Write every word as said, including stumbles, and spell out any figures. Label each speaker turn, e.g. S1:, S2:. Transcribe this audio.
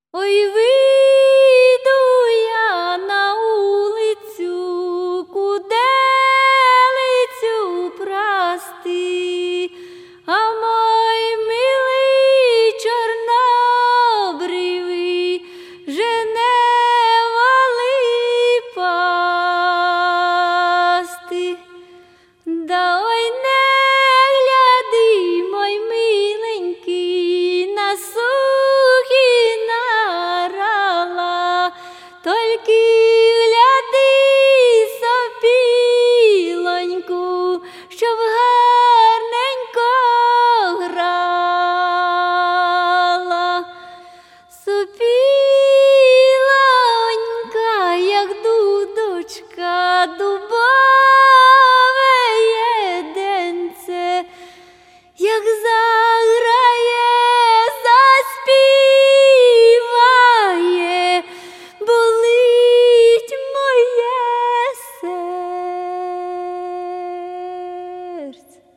S1: Ой, вийду я на улицю, куделицю прасти, а мой милий чорнобривий жене вали пасти. Да ой не гляди, мой миленький, на сухі нарала, тільки гляди сопілоньку, щоб гарненько грала. Сопілонька, як дудочка, дубове єденце, як заграє, заспіває, болить моє серце.